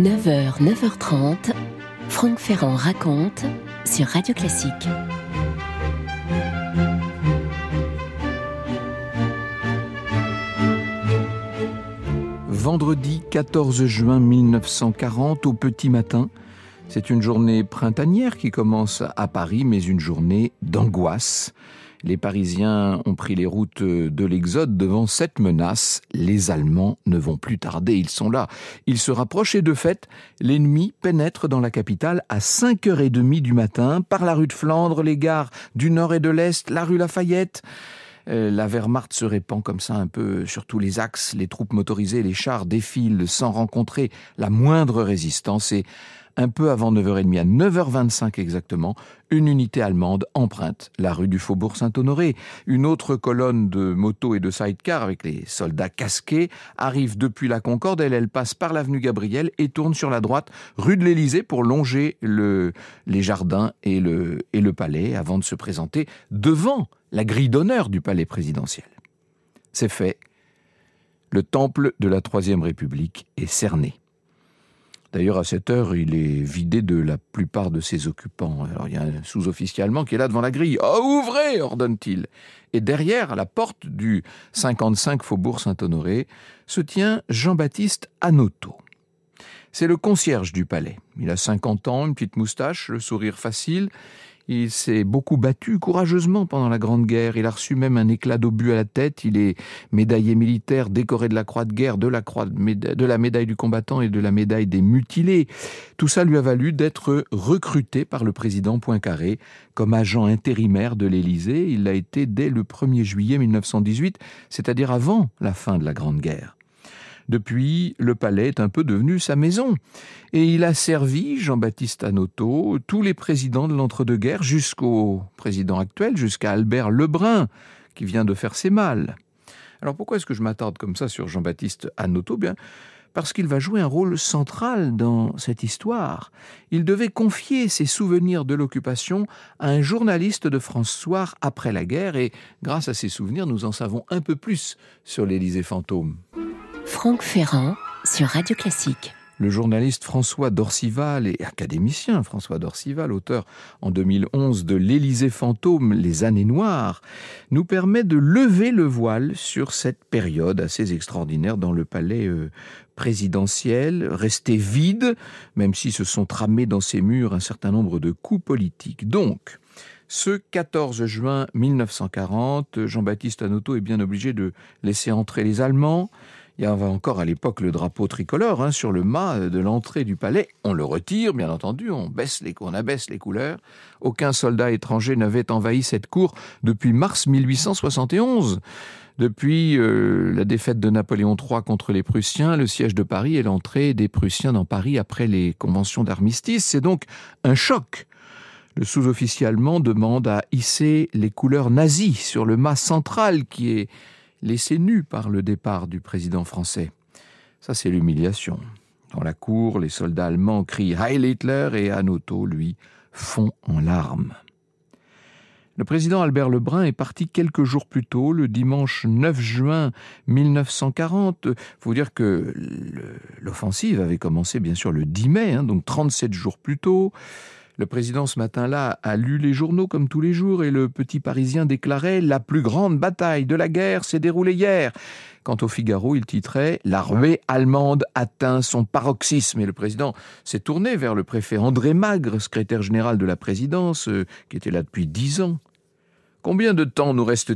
9h, 9h30, Franck Ferrand raconte sur Radio Classique. Vendredi 14 juin 1940, au petit matin. C'est une journée printanière qui commence à Paris, mais une journée d'angoisse. Les Parisiens ont pris les routes de l'Exode devant cette menace. Les Allemands ne vont plus tarder, ils sont là. Ils se rapprochent et de fait, l'ennemi pénètre dans la capitale à 5h30 du matin, par la rue de Flandre, les gares du Nord et de l'Est, la rue Lafayette. La Wehrmacht se répand comme ça un peu sur tous les axes. Les troupes motorisées, les chars défilent sans rencontrer la moindre résistance. Et un peu avant 9h30, à 9h25 exactement, une unité allemande emprunte la rue du Faubourg Saint-Honoré. Une autre colonne de motos et de sidecars avec les soldats casqués arrive depuis la Concorde. Elle passe par l'avenue Gabriel et tourne sur la droite, rue de l'Élysée, pour longer les jardins et le palais avant de se présenter devant la grille d'honneur du palais présidentiel. C'est fait. Le temple de la Troisième République est cerné. D'ailleurs, à cette heure, il est vidé de la plupart de ses occupants. Alors, il y a un sous-officier allemand qui est là devant la grille. « Oh, ouvrez !» ordonne-t-il. Et derrière, à la porte du 55 Faubourg Saint-Honoré, se tient Jean-Baptiste Hanoteau. C'est le concierge du palais. Il a 50 ans, une petite moustache, le sourire facile. Il s'est beaucoup battu courageusement pendant la Grande Guerre. Il a reçu même un éclat d'obus à la tête. Il est médaillé militaire, décoré de la Croix de guerre, de la médaille du combattant et de la médaille des mutilés. Tout ça lui a valu d'être recruté par le président Poincaré comme agent intérimaire de l'Élysée. Il l'a été dès le 1er juillet 1918, c'est-à-dire avant la fin de la Grande Guerre. Depuis, le palais est un peu devenu sa maison. Et il a servi, Jean-Baptiste Hanoteau, tous les présidents de l'entre-deux-guerres jusqu'au président actuel, jusqu'à Albert Lebrun, qui vient de faire ses malles. Alors pourquoi est-ce que je m'attarde comme ça sur Jean-Baptiste Hanoteau ? Bien, parce qu'il va jouer un rôle central dans cette histoire. Il devait confier ses souvenirs de l'occupation à un journaliste de France Soir après la guerre, et grâce à ses souvenirs, nous en savons un peu plus sur l'Élysée fantôme. Franck Ferrand sur Radio Classique. Le journaliste François d'Orcival et académicien François d'Orcival, auteur en 2011 de l'Élysée fantôme, les années noires, nous permet de lever le voile sur cette période assez extraordinaire dans le palais présidentiel, resté vide, même si se sont tramés dans ses murs un certain nombre de coups politiques. Donc, ce 14 juin 1940, Jean-Baptiste Hanoteau est bien obligé de laisser entrer les Allemands. Il y avait encore à l'époque le drapeau tricolore sur le mât de l'entrée du palais. On le retire, bien entendu, on abaisse les couleurs. Aucun soldat étranger n'avait envahi cette cour depuis mars 1871. Depuis la défaite de Napoléon III contre les Prussiens, le siège de Paris et l'entrée des Prussiens dans Paris après les conventions d'armistice. C'est donc un choc. Le sous-officier allemand demande à hisser les couleurs nazies sur le mât central qui est laissé nu par le départ du président français. Ça, c'est l'humiliation. Dans la cour, les soldats allemands crient « Heil Hitler » et Hanoteau, lui, fond en larmes. Le président Albert Lebrun est parti quelques jours plus tôt, le dimanche 9 juin 1940. Il faut dire que l'offensive avait commencé bien sûr le 10 mai, donc 37 jours plus tôt. Le président, ce matin-là, a lu les journaux comme tous les jours et le petit Parisien déclarait « La plus grande bataille de la guerre s'est déroulée hier ». Quant au Figaro, il titrait « L'armée allemande atteint son paroxysme ». Et le président s'est tourné vers le préfet André Magre, secrétaire général de la présidence, qui était là depuis 10 ans. « Combien de temps nous reste-t-il » ?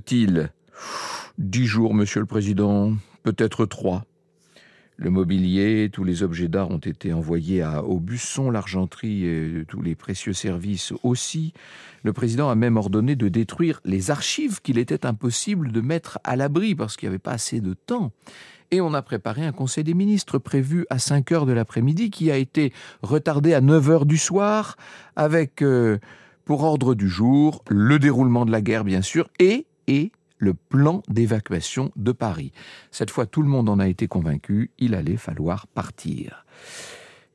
« 10 jours, monsieur le président, peut-être 3. Le mobilier, tous les objets d'art ont été envoyés à Aubusson, l'argenterie et tous les précieux services aussi. Le président a même ordonné de détruire les archives qu'il était impossible de mettre à l'abri parce qu'il n'y avait pas assez de temps. Et on a préparé un conseil des ministres prévu à 5h de l'après-midi qui a été retardé à 9h du soir avec, pour ordre du jour, le déroulement de la guerre bien sûr et le plan d'évacuation de Paris. Cette fois, tout le monde en a été convaincu, il allait falloir partir.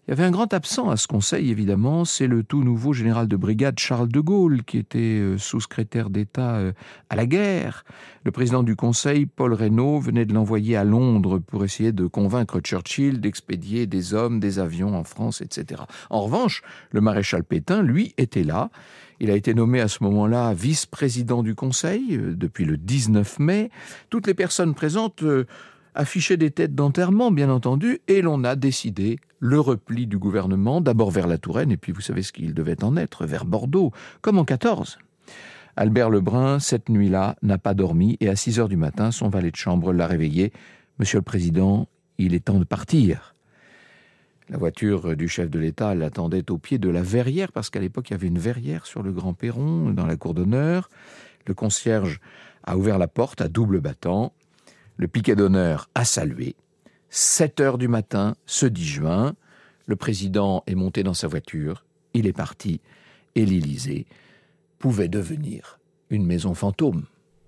Il y avait un grand absent à ce conseil, évidemment, c'est le tout nouveau général de brigade Charles de Gaulle, qui était sous-secrétaire d'État à la guerre. Le président du conseil, Paul Reynaud, venait de l'envoyer à Londres pour essayer de convaincre Churchill d'expédier des hommes, des avions en France, etc. En revanche, le maréchal Pétain, lui, était là. Il a été nommé à ce moment-là vice-président du conseil depuis le 19 mai. Toutes les personnes présentes affichaient des têtes d'enterrement, bien entendu, et l'on a décidé le repli du gouvernement, d'abord vers la Touraine, et puis vous savez ce qu'il devait en être, vers Bordeaux, comme en 14. Albert Lebrun, cette nuit-là, n'a pas dormi, et à 6 heures du matin, son valet de chambre l'a réveillé. « Monsieur le Président, il est temps de partir ». La voiture du chef de l'État l'attendait au pied de la verrière, parce qu'à l'époque, il y avait une verrière sur le grand perron, dans la cour d'honneur. Le concierge a ouvert la porte à double battant. Le piquet d'honneur a salué. 7 heures du matin, ce 10 juin, le président est monté dans sa voiture, il est parti, et l'Élysée pouvait devenir une maison fantôme.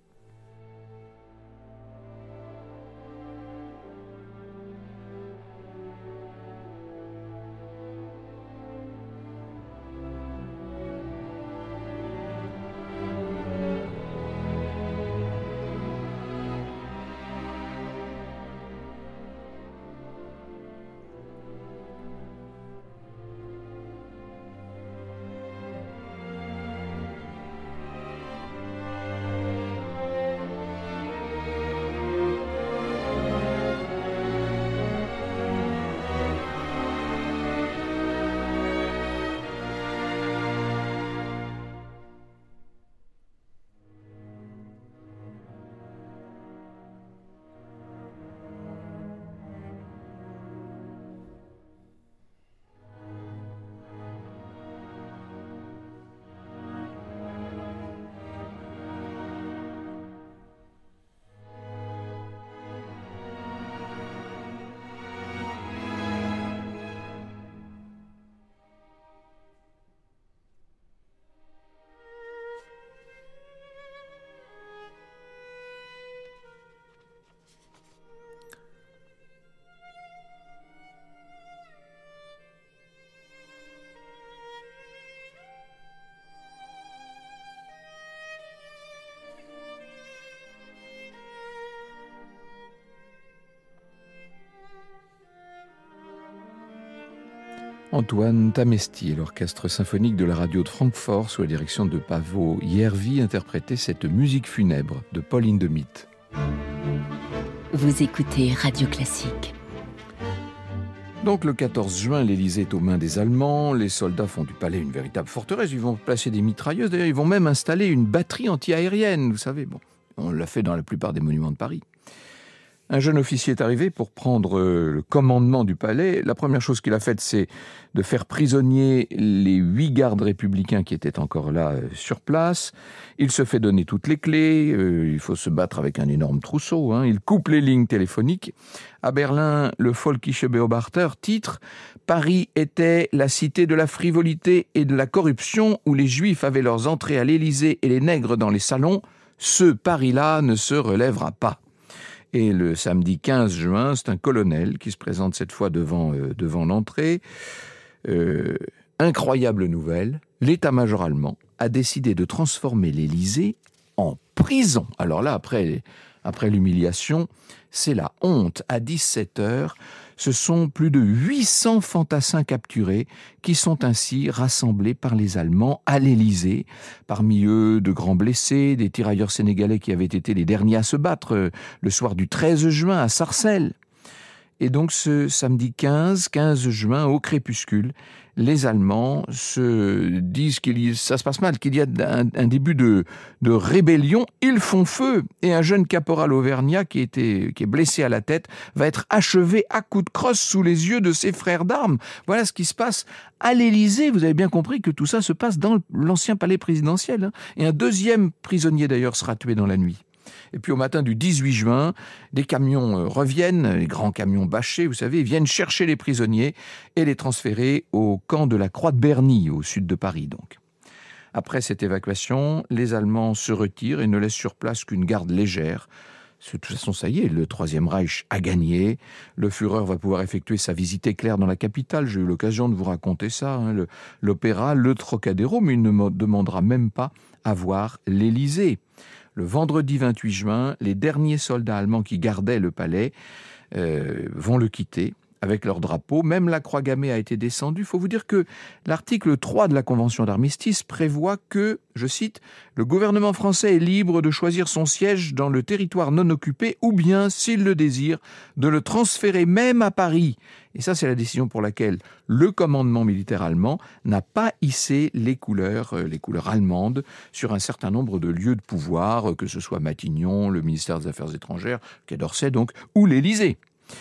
Antoine Tamesti et l'orchestre symphonique de la radio de Francfort sous la direction de Paavo Järvi interprétait cette musique funèbre de Paul Hindemith. Vous écoutez Radio Classique. Donc le 14 juin, l'Élysée est aux mains des Allemands, les soldats font du palais une véritable forteresse, ils vont placer des mitrailleuses, d'ailleurs ils vont même installer une batterie anti-aérienne, vous savez, bon, on l'a fait dans la plupart des monuments de Paris. Un jeune officier est arrivé pour prendre le commandement du palais. La première chose qu'il a faite, c'est de faire prisonnier les 8 gardes républicains qui étaient encore là sur place. Il se fait donner toutes les clés. Il faut se battre avec un énorme trousseau. Il coupe les lignes téléphoniques. À Berlin, le Völkische Beobachter titre « Paris était la cité de la frivolité et de la corruption où les Juifs avaient leurs entrées à l'Élysée et les nègres dans les salons. Ce Paris-là ne se relèvera pas ». Et le samedi 15 juin, c'est un colonel qui se présente cette fois devant l'entrée. Incroyable nouvelle, l'état-major allemand a décidé de transformer l'Élysée en prison. Alors là, après l'humiliation, c'est la honte. À 17 heures, ce sont plus de 800 fantassins capturés qui sont ainsi rassemblés par les Allemands à l'Élysée. Parmi eux, de grands blessés, des tirailleurs sénégalais qui avaient été les derniers à se battre le soir du 13 juin à Sarcelles. Et donc ce samedi 15 juin, au crépuscule, les Allemands se disent ça se passe mal, qu'il y a un début de rébellion. Ils font feu et un jeune caporal auvergnat qui est blessé à la tête va être achevé à coups de crosse sous les yeux de ses frères d'armes. Voilà ce qui se passe à l'Élysée. Vous avez bien compris que tout ça se passe dans l'ancien palais présidentiel. Et un deuxième prisonnier d'ailleurs sera tué dans la nuit. Et puis au matin du 18 juin, des camions reviennent, les grands camions bâchés, vous savez, ils viennent chercher les prisonniers et les transférer au camp de la Croix de Berny, au sud de Paris donc. Après cette évacuation, les Allemands se retirent et ne laissent sur place qu'une garde légère. De toute façon, ça y est, le Troisième Reich a gagné. Le Führer va pouvoir effectuer sa visite éclair dans la capitale. J'ai eu l'occasion de vous raconter ça, l'opéra, le Trocadéro, mais il ne me demandera même pas à voir l'Élysée. Le vendredi 28 juin, les derniers soldats allemands qui gardaient le palais vont le quitter avec leur drapeau. Même la croix gammée a été descendue. Il faut vous dire que l'article 3 de la Convention d'armistice prévoit que, je cite, « Le gouvernement français est libre de choisir son siège dans le territoire non occupé ou bien, s'il le désire, de le transférer même à Paris. » Et ça, c'est la décision pour laquelle le commandement militaire allemand n'a pas hissé les couleurs allemandes sur un certain nombre de lieux de pouvoir, que ce soit Matignon, le ministère des Affaires étrangères, Quai d'Orsay donc, ou l'Élysée.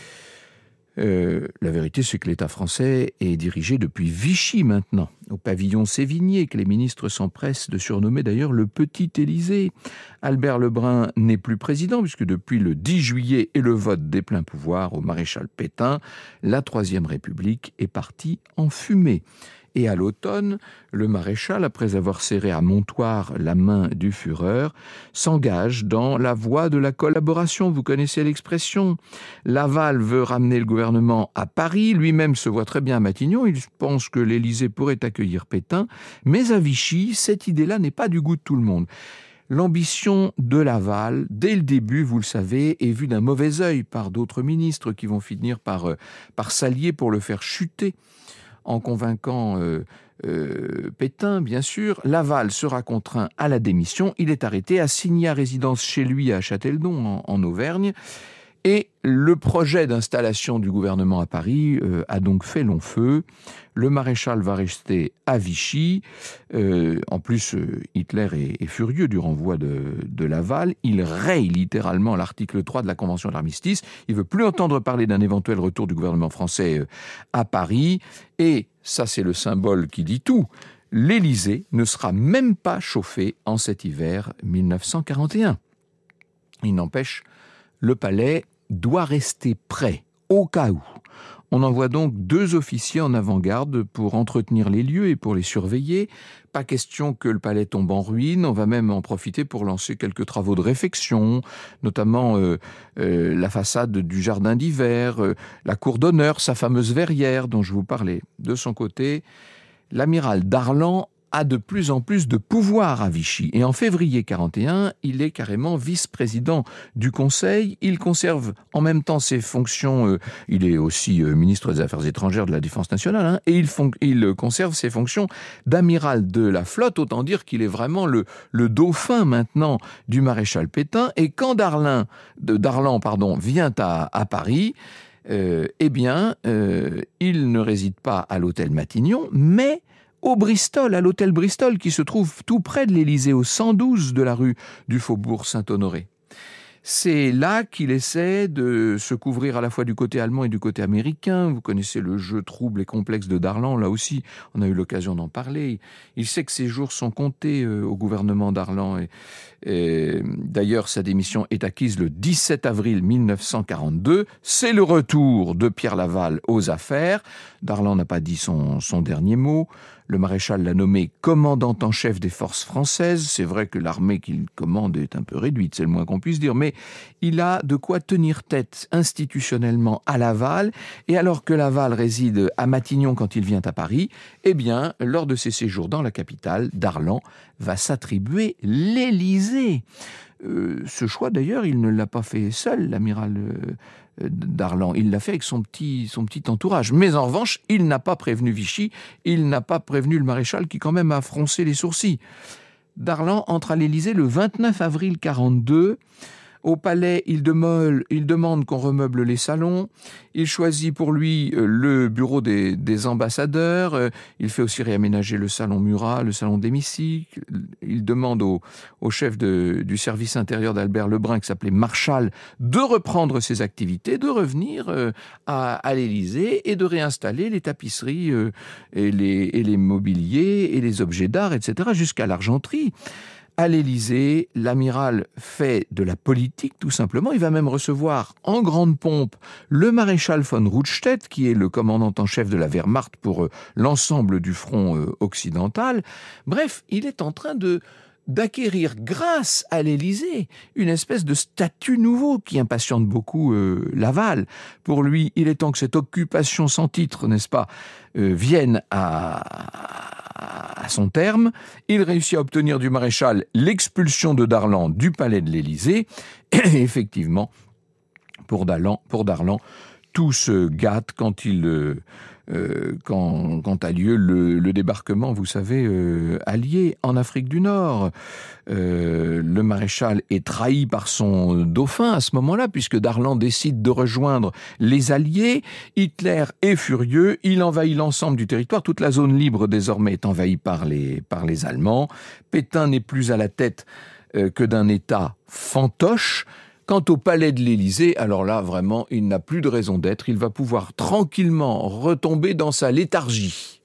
La vérité, c'est que l'État français est dirigé depuis Vichy maintenant, au pavillon Sévigné, que les ministres s'empressent de surnommer d'ailleurs le Petit Élysée. Albert Lebrun n'est plus président, puisque depuis le 10 juillet et le vote des pleins pouvoirs au maréchal Pétain, la Troisième République est partie en fumée. Et à l'automne, le maréchal, après avoir serré à Montoire la main du Führer, s'engage dans la voie de la collaboration. Vous connaissez l'expression. Laval veut ramener le gouvernement à Paris. Lui-même se voit très bien à Matignon. Il pense que l'Élysée pourrait accueillir Pétain. Mais à Vichy, cette idée-là n'est pas du goût de tout le monde. L'ambition de Laval, dès le début, vous le savez, est vue d'un mauvais œil par d'autres ministres qui vont finir par s'allier pour le faire chuter. En convainquant Pétain, bien sûr, Laval sera contraint à la démission. Il est arrêté, assigné à résidence chez lui à Châteldon, en Auvergne. Et le projet d'installation du gouvernement à Paris a donc fait long feu. Le maréchal va rester à Vichy. En plus, Hitler est furieux du renvoi de Laval. Il raye littéralement l'article 3 de la Convention d'armistice. Il ne veut plus entendre parler d'un éventuel retour du gouvernement français à Paris. Et ça, c'est le symbole qui dit tout. L'Élysée ne sera même pas chauffé en cet hiver 1941. Il n'empêche, le palais doit rester prêt, au cas où. On envoie donc 2 officiers en avant-garde pour entretenir les lieux et pour les surveiller. Pas question que le palais tombe en ruine, on va même en profiter pour lancer quelques travaux de réfection, notamment la façade du jardin d'hiver, la cour d'honneur, sa fameuse verrière dont je vous parlais. De son côté, l'amiral Darlan a de plus en plus de pouvoir à Vichy. Et en février 1941, il est carrément vice-président du Conseil. Il conserve en même temps ses fonctions, il est aussi ministre des Affaires étrangères de la Défense nationale, et il conserve ses fonctions d'amiral de la flotte, autant dire qu'il est vraiment le dauphin maintenant du maréchal Pétain. Et quand Darlan vient à Paris, il ne réside pas à l'hôtel Matignon, mais au Bristol, à l'hôtel Bristol, qui se trouve tout près de l'Élysée, au 112 de la rue du Faubourg Saint-Honoré. C'est là qu'il essaie de se couvrir à la fois du côté allemand et du côté américain. Vous connaissez le jeu trouble et complexe de Darlan, là aussi, on a eu l'occasion d'en parler. Il sait que ses jours sont comptés au gouvernement Darlan. Et d'ailleurs, sa démission est acquise le 17 avril 1942. C'est le retour de Pierre Laval aux affaires. Darlan n'a pas dit son dernier mot. Le maréchal l'a nommé commandant en chef des forces françaises. C'est vrai que l'armée qu'il commande est un peu réduite, c'est le moins qu'on puisse dire, mais il a de quoi tenir tête institutionnellement à Laval. Et alors que Laval réside à Matignon quand il vient à Paris, lors de ses séjours dans la capitale, Darlan va s'attribuer l'Élysée. Ce choix, d'ailleurs, il ne l'a pas fait seul, l'amiral Darlan. Il l'a fait avec son petit entourage. Mais en revanche, il n'a pas prévenu Vichy, il n'a pas prévenu le maréchal qui quand même a froncé les sourcils. Darlan entre à l'Élysée le 29 avril 1942. Au palais, il demande qu'on remeuble les salons. Il choisit pour lui le bureau des ambassadeurs. Il fait aussi réaménager le salon Murat, le salon de l'hémicycle. Il demande au chef du service intérieur d'Albert Lebrun, qui s'appelait Marchal, de reprendre ses activités, de revenir à l'Élysée et de réinstaller les tapisseries et les mobiliers et les objets d'art, etc., jusqu'à l'argenterie. À l'Élysée, l'amiral fait de la politique, tout simplement. Il va même recevoir en grande pompe le maréchal von Rundstedt, qui est le commandant en chef de la Wehrmacht pour l'ensemble du front occidental. Bref, il est en train de d'acquérir grâce à l'Élysée une espèce de statut nouveau qui impatiente beaucoup Laval. Pour lui, il est temps que cette occupation sans titre, n'est-ce pas, vienne à son terme. Il réussit à obtenir du maréchal l'expulsion de Darlan du palais de l'Élysée. Et effectivement, pour Darlan, tout se gâte quand a lieu le débarquement, vous savez, allié en Afrique du Nord. Le maréchal est trahi par son dauphin à ce moment-là, puisque Darlan décide de rejoindre les Alliés. Hitler est furieux, il envahit l'ensemble du territoire. Toute la zone libre désormais est envahie par les Allemands. Pétain n'est plus à la tête que d'un État fantoche. Quant au palais de l'Élysée, alors là, vraiment, il n'a plus de raison d'être. Il va pouvoir tranquillement retomber dans sa léthargie.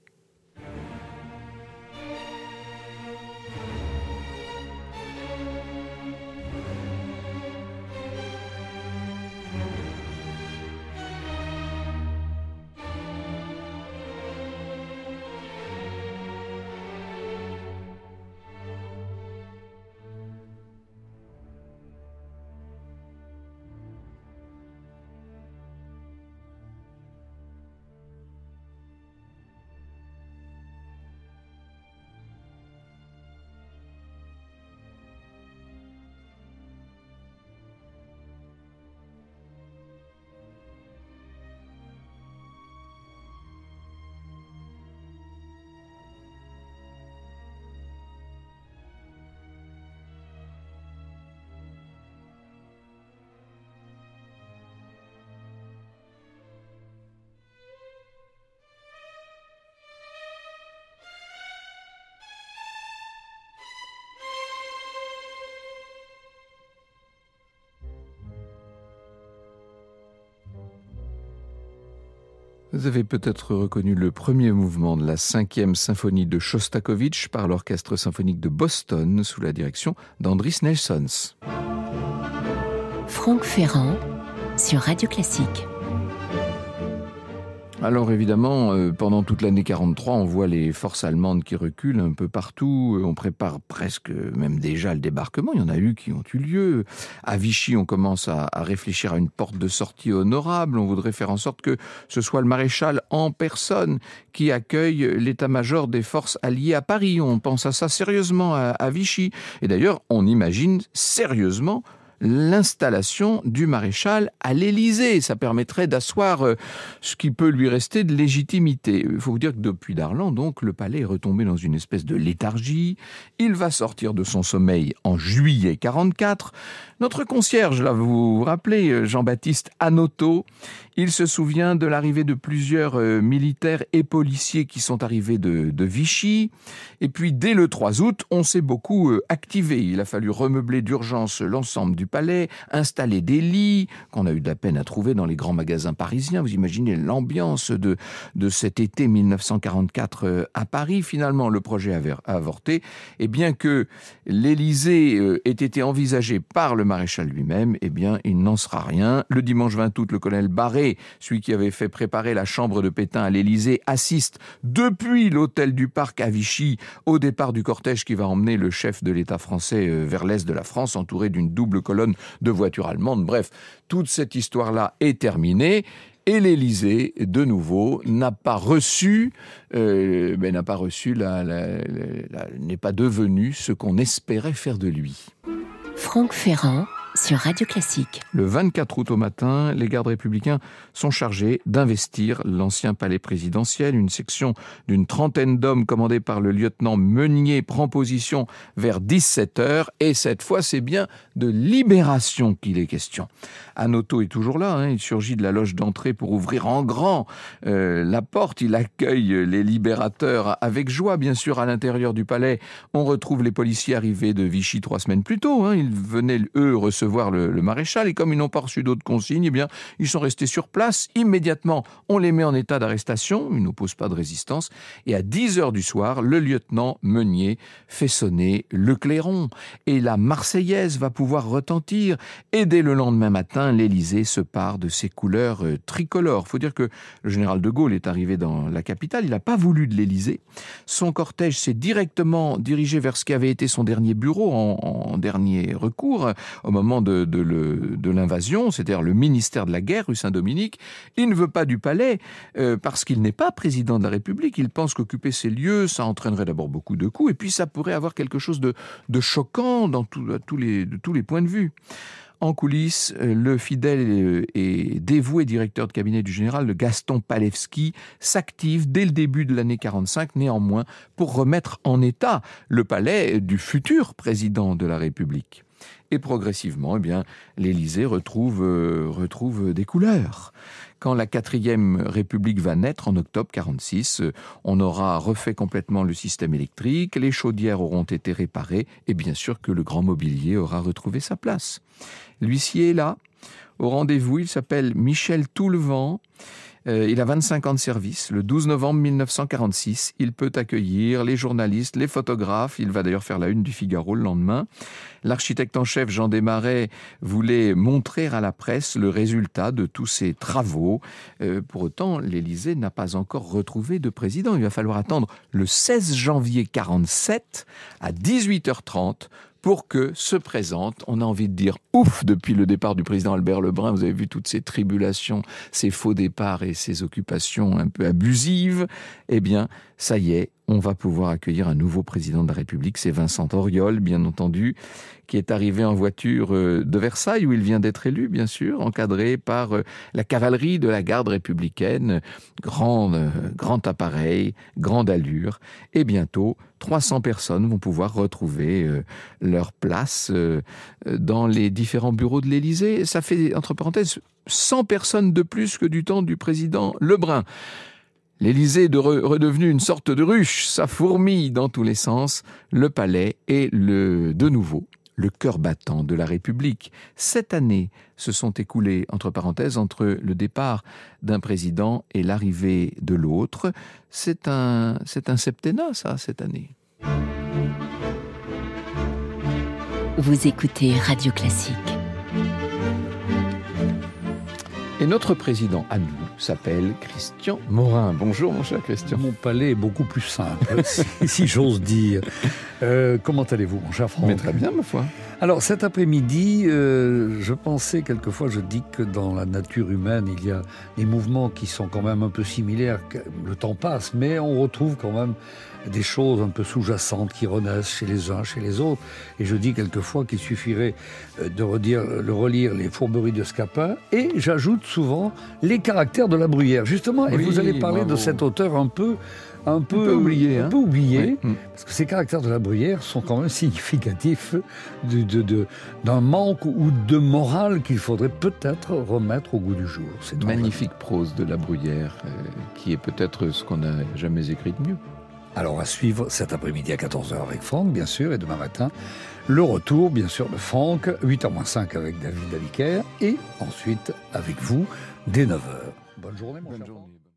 Vous avez peut-être reconnu le premier mouvement de la 5e symphonie de Shostakovich par l'Orchestre symphonique de Boston sous la direction d'Andris Nelsons. Franck Ferrand sur Radio Classique. Alors évidemment, pendant toute l'année 43, on voit les forces allemandes qui reculent un peu partout. On prépare presque même déjà le débarquement. Il y en a eu qui ont eu lieu. À Vichy, on commence à réfléchir à une porte de sortie honorable. On voudrait faire en sorte que ce soit le maréchal en personne qui accueille l'état-major des forces alliées à Paris. On pense à ça sérieusement à Vichy. Et d'ailleurs, on imagine sérieusement l'installation du maréchal à l'Élysée. Ça permettrait d'asseoir ce qui peut lui rester de légitimité. Il faut vous dire que depuis Darlan, donc, le palais est retombé dans une espèce de léthargie. Il va sortir de son sommeil en juillet 44. Notre concierge, là, vous vous rappelez, Jean-Baptiste Hanoteau, il se souvient de l'arrivée de plusieurs militaires et policiers qui sont arrivés de Vichy. Et puis, dès le 3 août, on s'est beaucoup activé. Il a fallu remeubler d'urgence l'ensemble du palais, installer des lits qu'on a eu de la peine à trouver dans les grands magasins parisiens. Vous imaginez l'ambiance de cet été 1944 à Paris. Finalement, le projet a avorté. Et bien que l'Élysée ait été envisagé par le maréchal lui-même, eh bien, il n'en sera rien. Le dimanche 20 août, le colonel Barré, celui qui avait fait préparer la chambre de Pétain à l'Élysée, assiste depuis l'hôtel du Parc à Vichy au départ du cortège qui va emmener le chef de l'État français vers l'est de la France, entouré d'une double colonne de voitures allemandes. Bref, toute cette histoire-là est terminée. Et l'Élysée, de nouveau, n'est pas devenu ce qu'on espérait faire de lui. Franck Ferrand sur Radio Classique. Le 24 août au matin, les gardes républicains sont chargés d'investir l'ancien palais présidentiel. Une section d'une 30aine d'hommes commandée par le lieutenant Meunier prend position vers 17h. Et cette fois, c'est bien de libération qu'il est question. Hanoteau est toujours là, il surgit de la loge d'entrée pour ouvrir en grand la porte. Il accueille les libérateurs avec joie, bien sûr. À l'intérieur du palais, on retrouve les policiers arrivés de Vichy 3 semaines plus tôt. Ils venaient, eux, recevoir recevoir le maréchal, et comme ils n'ont pas reçu d'autres consignes, eh bien, ils sont restés sur place. Immédiatement, on les met en état d'arrestation, ils n'opposent pas de résistance, et à 10h du soir, le lieutenant Meunier fait sonner le clairon, et la Marseillaise va pouvoir retentir, et dès le lendemain matin, l'Élysée se pare de ses couleurs tricolores. Il faut dire que le général de Gaulle est arrivé dans la capitale, il n'a pas voulu de l'Élysée. Son cortège s'est directement dirigé vers ce qui avait été son dernier bureau en dernier recours au moment de l'invasion, c'est-à-dire le ministère de la guerre, rue Saint-Dominique. Il ne veut pas du palais parce qu'il n'est pas président de la République. Il pense qu'occuper ces lieux, ça entraînerait d'abord beaucoup de coûts et puis ça pourrait avoir quelque chose de choquant de tous les points de vue. En coulisses, le fidèle et dévoué directeur de cabinet du général, Gaston Palevski, s'active dès le début de l'année 45, néanmoins, pour remettre en état le palais du futur président de la République. Et progressivement, eh bien, l'Élysée retrouve des couleurs. Quand la 4e République va naître en octobre 46, on aura refait complètement le système électrique, les chaudières auront été réparées et bien sûr que le grand mobilier aura retrouvé sa place. L'huissier est là, au rendez-vous, il s'appelle Michel Toulevent. Il a 25 ans de service. Le 12 novembre 1946, il peut accueillir les journalistes, les photographes. Il va d'ailleurs faire la une du Figaro le lendemain. L'architecte en chef, Jean Desmarais, voulait montrer à la presse le résultat de tous ses travaux. Pour autant, l'Élysée n'a pas encore retrouvé de président. Il va falloir attendre le 16 janvier 47 à 18h30 pour que se présente, on a envie de dire ouf, depuis le départ du président Albert Lebrun, vous avez vu toutes ces tribulations, ces faux départs et ces occupations un peu abusives, eh bien, ça y est, on va pouvoir accueillir un nouveau président de la République, c'est Vincent Auriol, bien entendu, qui est arrivé en voiture de Versailles, où il vient d'être élu, bien sûr, encadré par la cavalerie de la garde républicaine, grand appareil, grande allure, et bientôt, 300 personnes vont pouvoir retrouver leur place dans les différents bureaux de l'Élysée. Ça fait, entre parenthèses, 100 personnes de plus que du temps du président Lebrun. L'Élysée est redevenu une sorte de ruche, ça fourmille dans tous les sens. Le palais est de nouveau le cœur battant de la République. 7 années se sont écoulées, entre parenthèses, entre le départ d'un président et l'arrivée de l'autre. C'est un septennat, ça, cette année. Vous écoutez Radio Classique. Et notre président à nous s'appelle Christian Morin. Bonjour mon cher Christian. Mon palais est beaucoup plus simple, si j'ose dire. Comment allez-vous mon cher Franck ? Mais très bien ma foi. Alors cet après-midi, je pensais quelquefois, je dis que dans la nature humaine, il y a des mouvements qui sont quand même un peu similaires. Le temps passe, mais on retrouve quand même des choses un peu sous-jacentes qui renaissent chez les uns, chez les autres. Et je dis quelquefois qu'il suffirait de relire les Fourberies de Scapin, et j'ajoute souvent les Caractères de la Bruyère, justement. Et oui, vous allez parler de cet auteur un peu oublié, oui. Parce que ces Caractères de la Bruyère sont quand même significatifs d'un manque ou de morale qu'il faudrait peut-être remettre au goût du jour. C'est magnifique prose de la Bruyère, qui est peut-être ce qu'on n'a jamais écrit de mieux. Alors à suivre cet après-midi à 14h avec Franck, bien sûr, et demain matin, le retour, bien sûr, de Franck, 8h-5 avec David Daviker, et ensuite avec vous, dès 9h. Bonne journée, mon cher Franck.